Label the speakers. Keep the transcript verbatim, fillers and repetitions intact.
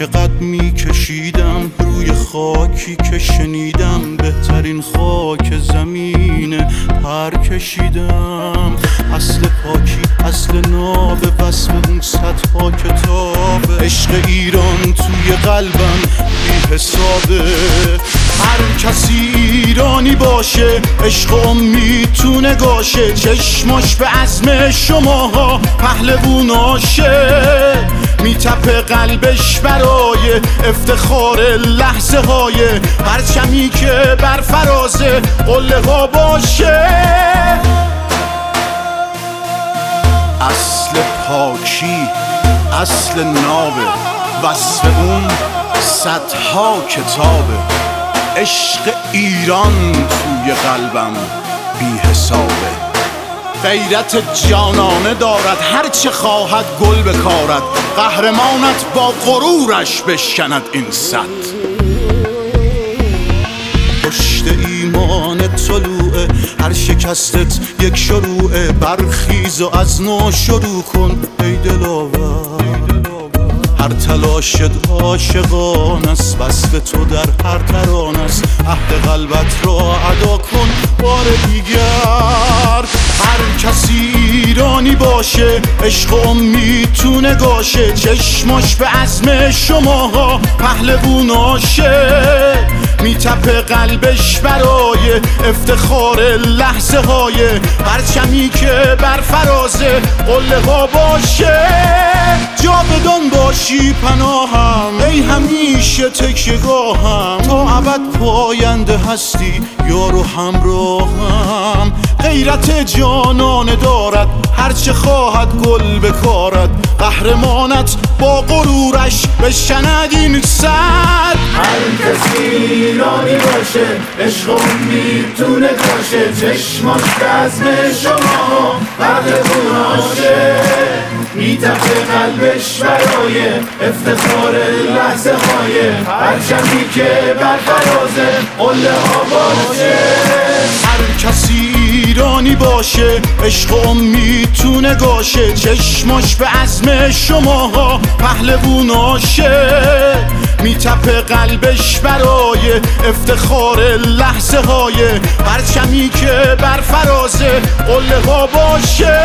Speaker 1: چقدر میکشیدم روی خاکی که شنیدم بهترین خاک زمینه، پر کشیدم. اصل پاکی اصل ناب وصف اون صدها کتاب. عشق ایران توی قلبم بی حسابه. هر کسی ایرانی باشه عشق امید تو نگاشه. چشماش به عزم شماها پهلووناشه. میتپه قلبش برای افتخار لحظه های پرچمی که بر فراز قله ها باشه. اصل پاکی اصل نابه وصف اون صدها کتابه. عشق ایران توی قلبم بی حسابه. غیرت جانانه دارد هرچه خواهد گل بکارد. قهرمانت با غرورش بشکند این سد. پشت ایمان طلوعه هر شکستت یک شروعه. برخیز و از نو شروع کن ای دلاور. هر تلاشت عاشقان است وصف تو در هر تران است. عهد قلبت را ادا کن بار دیگر. هر کسی ایرانی باشه عشق امید تو نگاشه. چشماش به عزم شماها پهلووناشه. میتپه قلبش برای افتخار لحظه های پرچمی که بر فراز قله ها باشه. جاودان باشی پناهم ای همیشه تکیه‌گاهم. تا ابد پاینده هستی یار و همراهم. غیرت جانانه دارد هرچه خواهد گل بکارد. قهرمانت با غرورش بشند این سد.
Speaker 2: هر کسی ایرانی باشه عشق امید تو نگاشه. چشماش به عزم شما پهلووناشه. میتپه قلبش برای افتخار لحظه های پرچمی که بر فراز قله ها باشه.
Speaker 1: هر کسی ایرانی باشه عشق امید تو نگاشه. چشماش به عزم شماها پهلووناشه. میتپه قلبش برای افتخار لحظه های پرچمی که بر فراز قله ها باشه.